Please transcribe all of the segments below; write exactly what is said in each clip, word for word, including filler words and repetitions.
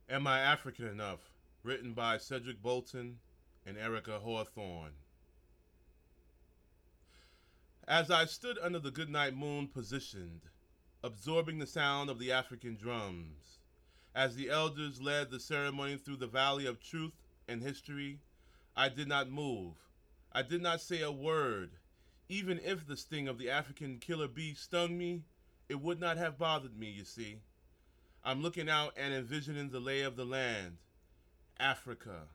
Am I African Enough? Written by Cedric Bolton and Erica Hawthorne. As I stood under the goodnight moon positioned, absorbing the sound of the African drums, as the elders led the ceremony through the valley of truth and history, I did not move. I did not say a word. Even if the sting of the African killer bee stung me, it would not have bothered me, you see. I'm looking out and envisioning the lay of the land. Africa.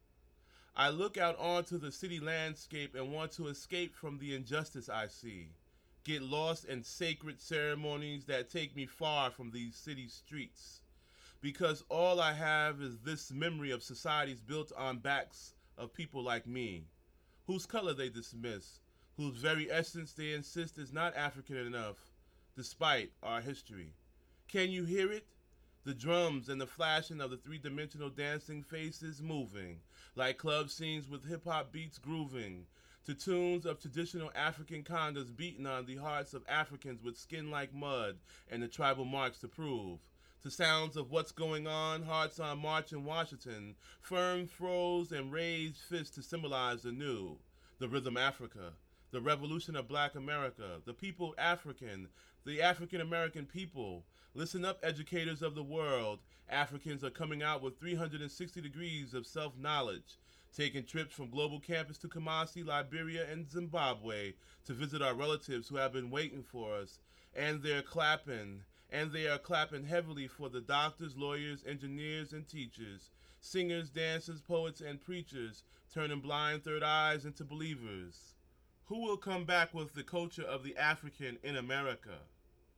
I look out onto the city landscape and want to escape from the injustice I see. Get lost in sacred ceremonies that take me far from these city streets. Because all I have is this memory of societies built on backs of people like me, whose color they dismiss, whose very essence they insist is not African enough, despite our history. Can you hear it? The drums and the flashing of the three-dimensional dancing faces moving, like club scenes with hip-hop beats grooving, to tunes of traditional African congas beating on the hearts of Africans with skin like mud and the tribal marks to prove. To sounds of what's going on, hearts on march in Washington, firm throws and raised fists to symbolize the new, the rhythm Africa. The revolution of black America, the people African, the African American people. Listen up, educators of the world. Africans are coming out with three hundred sixty degrees of self-knowledge, taking trips from global campus to Kumasi, Liberia, and Zimbabwe to visit our relatives who have been waiting for us. And they're clapping, and they are clapping heavily for the doctors, lawyers, engineers, and teachers, singers, dancers, poets, and preachers, turning blind third eyes into believers. Who will come back with the culture of the African in America?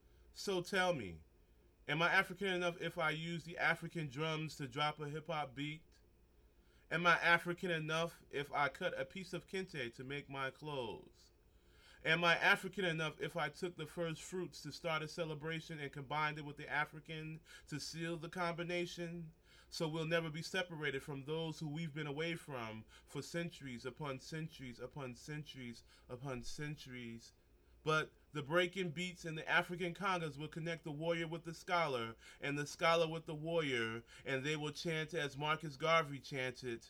So tell me, am I African enough if I use the African drums to drop a hip-hop beat? Am I African enough if I cut a piece of kente to make my clothes? Am I African enough if I took the first fruits to start a celebration and combined it with the African to seal the combination? So we'll never be separated from those who we've been away from for centuries upon centuries upon centuries upon centuries. But the breaking beats and the African congas will connect the warrior with the scholar and the scholar with the warrior, and they will chant as Marcus Garvey chanted,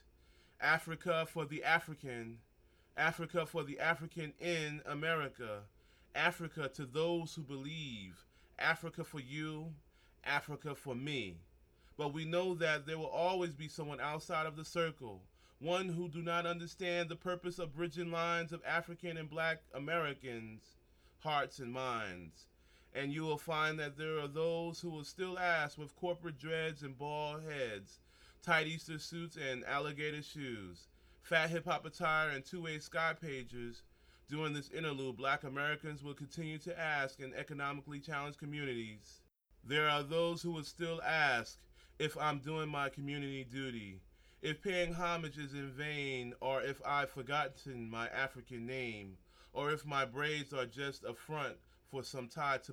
Africa for the African, Africa for the African in America, Africa to those who believe, Africa for you, Africa for me. But we know that there will always be someone outside of the circle, one who do not understand the purpose of bridging lines of African and black Americans' hearts and minds. And you will find that there are those who will still ask with corporate dreads and bald heads, tight Easter suits and alligator shoes, fat hip-hop attire and two-way sky pagers. During this interlude, black Americans will continue to ask in economically challenged communities. There are those who will still ask if I'm doing my community duty, if paying homage is in vain, or if I've forgotten my African name, or if my braids are just a front for some tie to